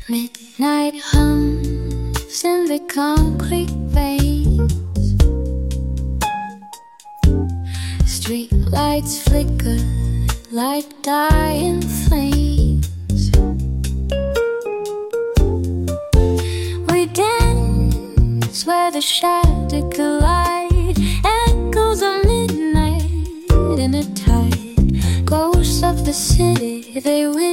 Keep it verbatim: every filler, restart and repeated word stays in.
Midnight hums in the concrete veins. Street lights flicker like dying flames. We dance where the shadow collide. Echoes of midnight in a tide. Ghosts of the city, they will